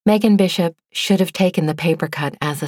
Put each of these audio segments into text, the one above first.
Megan Bishop should have taken the paper cut as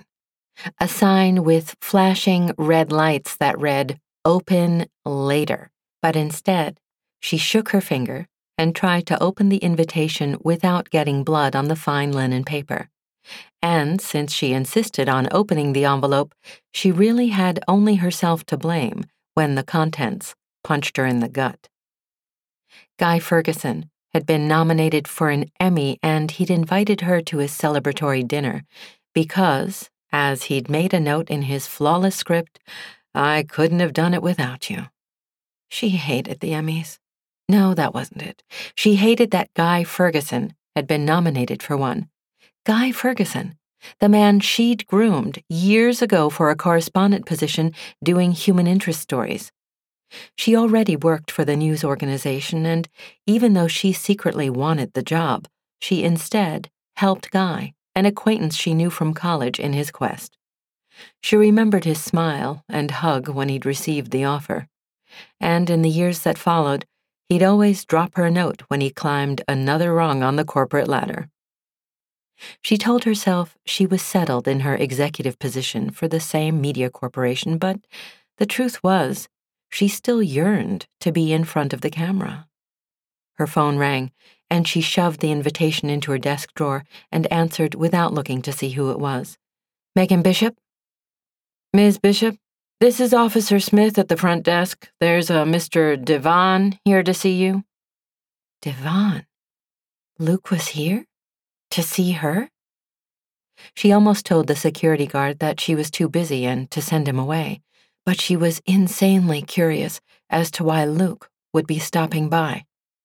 a sign with flashing red lights that read, "Open later." But instead, she shook her finger and tried to open the invitation without getting blood on the fine linen paper. And since she insisted on opening the envelope, she really had only herself to blame when the contents punched her in the gut. Guy Ferguson had been nominated for an Emmy, and he'd invited her to his celebratory dinner because, as he'd made a note in his flawless script, "I couldn't have done it without you." She hated the Emmys. No, that wasn't it. She hated that Guy Ferguson had been nominated for one. Guy Ferguson, the man she'd groomed years ago for a correspondent position doing human interest stories. She already worked for the news organization, and even though she secretly wanted the job, she instead helped Guy, an acquaintance she knew from college, in his quest. She remembered his smile and hug when he'd received the offer, and in the years that followed, he'd always drop her a note when he climbed another rung on the corporate ladder. She told herself she was settled in her executive position for the same media corporation, but the truth was, she still yearned to be in front of the camera. Her phone rang, and she shoved the invitation into her desk drawer and answered without looking to see who it was. "Megan Bishop?" "Ms. Bishop, this is Officer Smith at the front desk. There's a Mr. Devon here to see you." Devon? Luke was here? To see her? She almost told the security guard that she was too busy and to send him away, but she was insanely curious as to why Luke would be stopping by.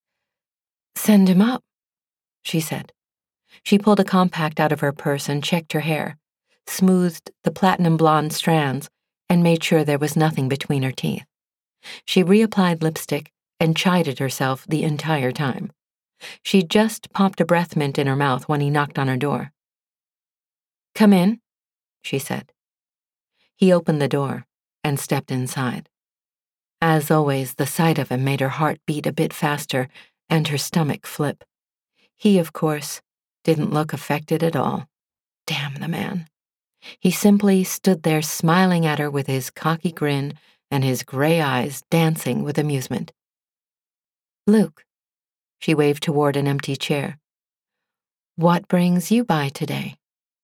"Send him up," she said. She pulled a compact out of her purse and checked her hair, smoothed the platinum blonde strands, and made sure there was nothing between her teeth. She reapplied lipstick and chided herself the entire time. She'd just popped a breath mint in her mouth when he knocked on her door. "Come in," she said. He opened the door and stepped inside. As always, the sight of him made her heart beat a bit faster and her stomach flip. He, of course, didn't look affected at all. Damn the man. He simply stood there smiling at her with his cocky grin and his gray eyes dancing with amusement. "Luke," she waved toward an empty chair. "What brings you by today?"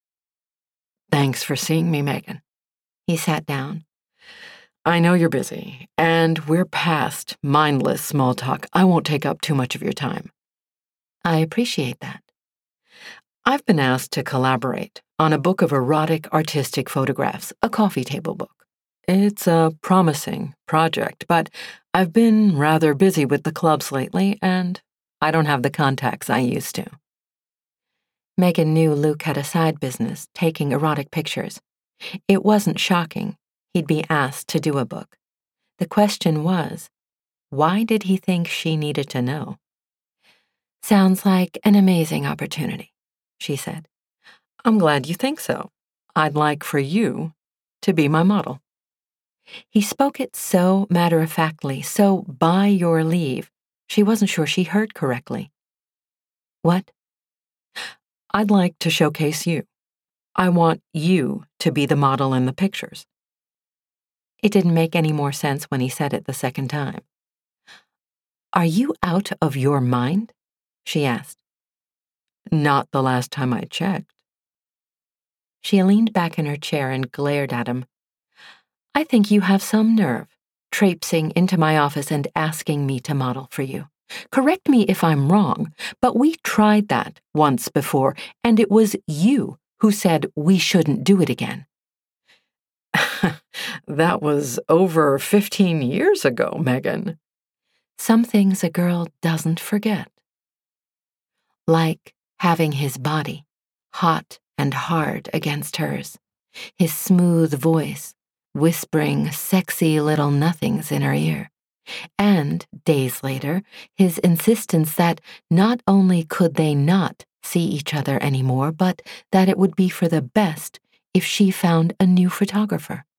"Thanks for seeing me, Megan." He sat down. "I know you're busy, and we're past mindless small talk. I won't take up too much of your time." "I appreciate that." "I've been asked to collaborate on a book of erotic artistic photographs, a coffee table book. It's a promising project, but I've been rather busy with the clubs lately, and I don't have the contacts I used to." Megan knew Luke had a side business, taking erotic pictures. It wasn't shocking he'd be asked to do a book. The question was, why did he think she needed to know? "Sounds like an amazing opportunity," she said. "I'm glad you think so. I'd like for you to be my model." He spoke it so matter-of-factly, so by your leave, she wasn't sure she heard correctly. "What?" "I'd like to showcase you. I want you to be the model in the pictures." It didn't make any more sense when he said it the second time. "Are you out of your mind?" she asked. "Not the last time I checked." She leaned back in her chair and glared at him. "I think you have some nerve, traipsing into my office and asking me to model for you. Correct me if I'm wrong, but we tried that once before, and it was you who said we shouldn't do it again." "That was over 15 years ago, Megan." "Some things a girl doesn't forget." Like having his body, hot and hard against hers, his smooth voice, whispering sexy little nothings in her ear, and, days later, his insistence that not only could they not see each other anymore, but that it would be for the best if she found a new photographer.